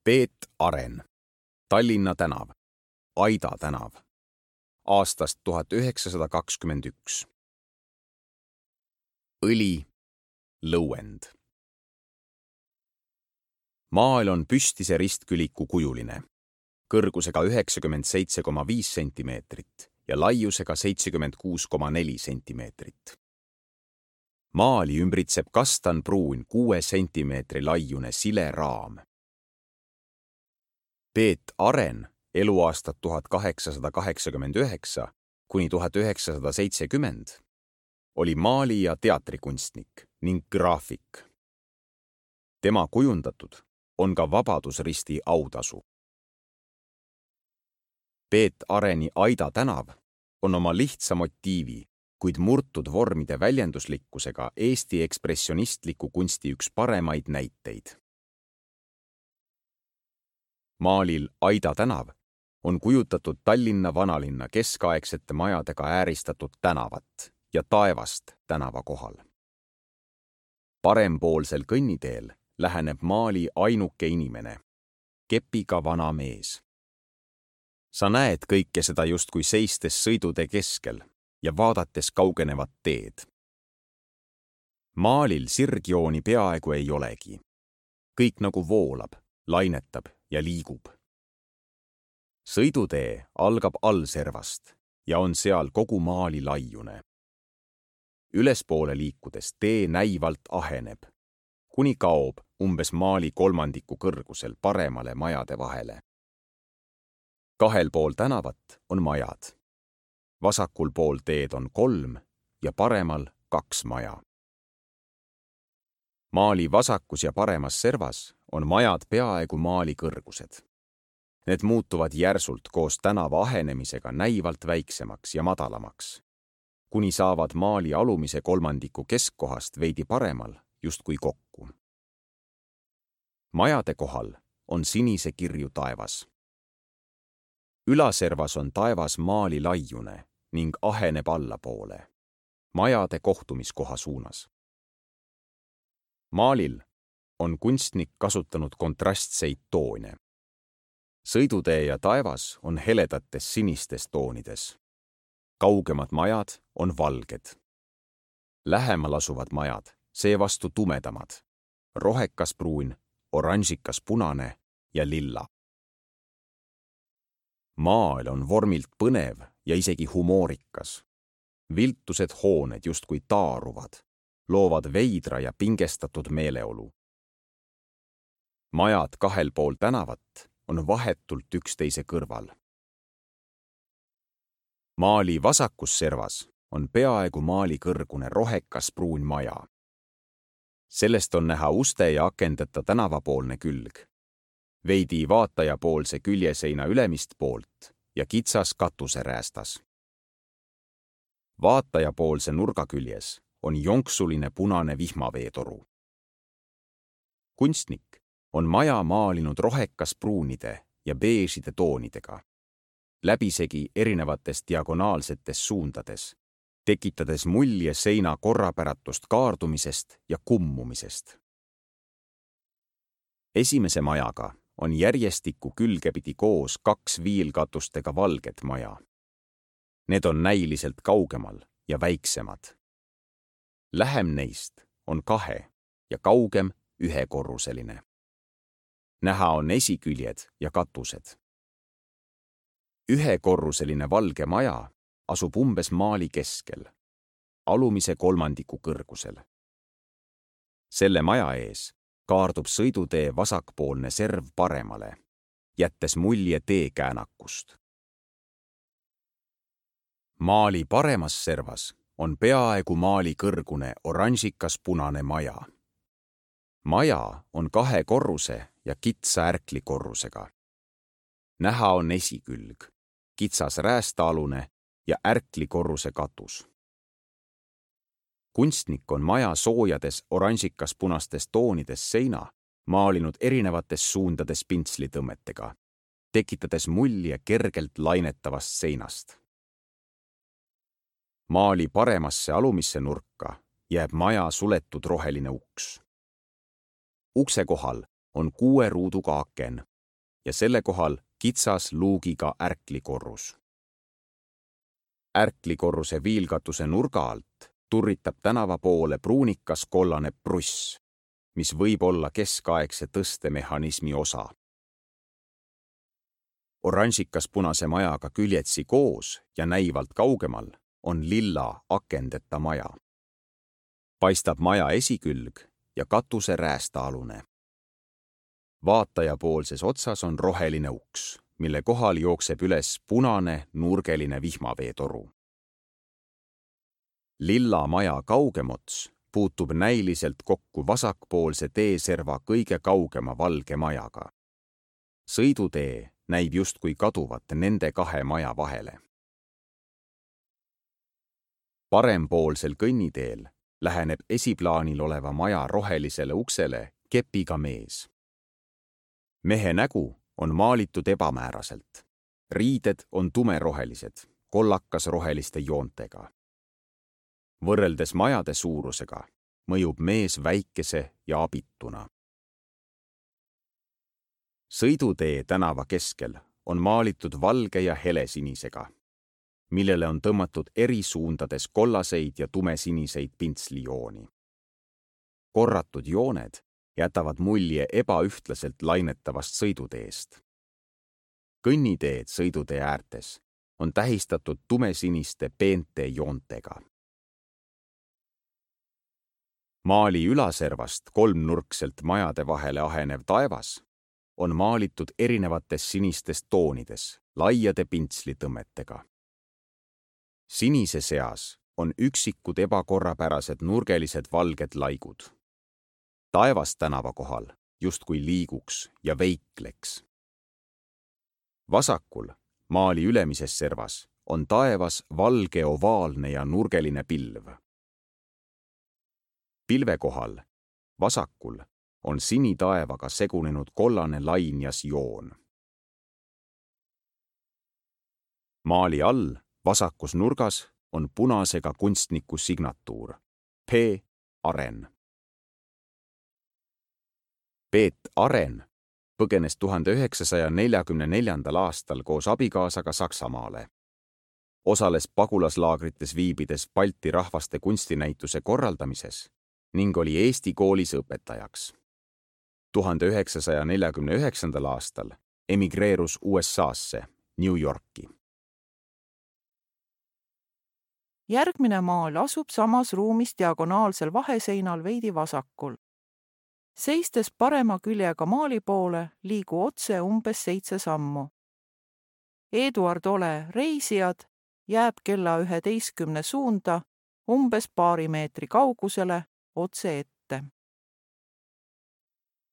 Peet Aren, Tallinna tänav, Aida tänav, aastast 1921. Õli, lõuend. Maal on püstise ristküliku kujuline, kõrgusega 97,5 sentimeetrit ja laiusega 76,4 sentimeetrit. Maali ümbritseb kastanpruun 6 sentimeetri laiune sile raam. Peet Aren, eluaastad 1889 kuni 1970, oli maali- ja teatrikunstnik ning graafik. Tema kujundatud on ka Vabadusristi autasu. Peet Areni Aida tänav on oma lihtsa motiivi, kuid murtud vormide väljenduslikkusega Eesti ekspressionistliku kunsti üks paremaid näiteid. Maalil Aida tänav on kujutatud Tallinna vanalinna keskaegsete majadega ääristatud tänavat ja taevast tänava kohal. Parempoolsel kõnniteel läheneb maali ainuke inimene, kepiga vana mees. Sa näed kõike seda justkui seistes sõidutee keskel ja vaadates kaugenevat teed. Maalil sirgjooni peaaegu ei olegi. Kõik nagu voolab, lainetab ja liigub. Sõidutee algab allservast ja on seal kogu maali laiune. Ülespoole liikudes tee näivalt aheneb, kuni kaob umbes maali kolmandiku kõrgusel paremale majade vahele. Kahel pool tänavat on majad. Vasakul pool teed on 3 ja paremal 2 maja. Maali vasakus ja paremas servas on majad peaaegu maali kõrgused. Need muutuvad järsult koos tänava ahenemisega näivalt väiksemaks ja madalamaks, kuni saavad maali alumise kolmandiku keskkohast veidi paremal justkui kokku. Majade kohal on sinise kirju taevas. Ülaservas on taevas maali laiune ning aheneb allapoole, majade kohtumiskoha suunas. Maalil on kunstnik kasutanud kontrastseid toone. Sõidutee ja taevas on heledates sinistes toonides. Kaugemad majad on valged. Lähemal asuvad majad seevastu tumedamad, rohekas pruun, oranžikas punane ja lilla. Maal on vormilt põnev ja isegi humoorikas. Viltused hooned justkui taaruvad, loovad veidra ja pingestatud meeleolu. Majad kahel pool tänavat on vahetult üksteise kõrval. Maali vasakus servas on peaaegu maali kõrgune rohekas pruun maja. Sellest on näha uste ja akendeta tänavapoolne külg, veidi vaatajapoolse küljeseina ülemist poolt ja kitsas katuseräästas. Vaatajapoolse nurga küljes on jonksuline punane vihmaveetoru. Kunstnik on maja maalinud rohekas pruunide ja beežide toonidega, läbisegi erinevates diagonaalsetes suundades, tekitades mulje seina korrapäratust kaardumisest ja kummumisest. Esimese majaga on järjestikku külgepidi koos 2 viilkatustega valget maja. Need on näiliselt kaugemal ja väiksemad. Lähem neist on 2 ja kaugem 1-korruseline. Näha on esiküljed ja katused. 1-korruseline valge maja asub umbes maali keskel, alumise kolmandiku kõrgusel. Selle maja ees kaardub sõidutee vasakpoolne serv paremale, jättes mulje teekäänakust. Maali paremas servas on peaaegu maali kõrgune oranžikas punane maja. Maja on 2 korruse ja kitsa ärklikorrusega. Näha on esikülg, kitsas räästaalune ja ärklikorruse katus. Kunstnik on maja soojades oranžikas punastes toonides seina maalinud erinevates suundades pintslitõmmetega, tekitades mulje kergelt lainetavast seinast. Maali paremasse alumisse nurka jääb maja suletud roheline uks. Ukse kohal on 6 ruuduga aken ja selle kohal kitsas luugiga ärklikorrus. Ärklikorruse viilkatuse nurga alt turritab tänava poole pruunikas kollane pruss, mis võib olla keskaegse tõstemehhanismi osa. Oranžikas punase majaga küljetsi koos ja näivalt kaugemal on lilla akendeta maja. Paistab maja esikülg ja katuse räästaalune. Vaatajapoolses otsas on roheline uks, mille kohal jookseb üles punane nurgeline vihmaveetoru. Lilla maja kaugem ots puutub näiliselt kokku vasakpoolse teeserva kõige kaugema valge majaga. Sõidutee näib justkui kaduvat nende kahe maja vahele. Parempoolsel kõnniteel läheneb esiplaanil oleva maja rohelisele uksele kepiga mees. Mehe nägu on maalitud ebamääraselt. Riided on tumerohelised, kollakas roheliste joontega. Võrreldes majade suurusega mõjub mees väikese ja abituna. Sõidutee tänava keskel on maalitud valge ja helesinisega, millele on tõmmatud eri suundades kollaseid ja tumesiniseid pintslijooni. Korratud jooned jätavad mulje ebaühtlaselt lainetavast sõiduteest. Kõnniteed sõidutee äärtes on tähistatud tumesiniste peente joontega. Maali ülaservast kolmnurkselt majade vahele ahenev taevas on maalitud erinevates sinistes toonides, laiade pintslitõmmetega. Sinise seas on üksikud ebakorrapärased nurgelised valged laigud. Taevas tänava kohal justkui liiguks ja veikleks. Vasakul, maali ülemises servas, on taevas valge ovaalne ja nurgeline pilv. Pilve kohal, vasakul, on sinitaevaga segunenud kollane lainjas joon. Maali all, vasakus nurgas, on punasega kunstniku signatuur P. Aren. Peet Aren põgenes 1944. aastal koos abikaasaga Saksamaale. Osales pagulaslaagrites viibides Balti rahvaste kunstinäituse korraldamises ning oli Eesti koolis õpetajaks. 1949. aastal emigreerus USA'sse, New Yorki. Järgmine maal asub samas ruumis diagonaalsel vaheseinal veidi vasakul. Seistes parema küljega maali poole liigu otse umbes 7 sammu. Eduard Ole Reisijad jääb kella 11 suunda umbes paari meetri kaugusele otse ette.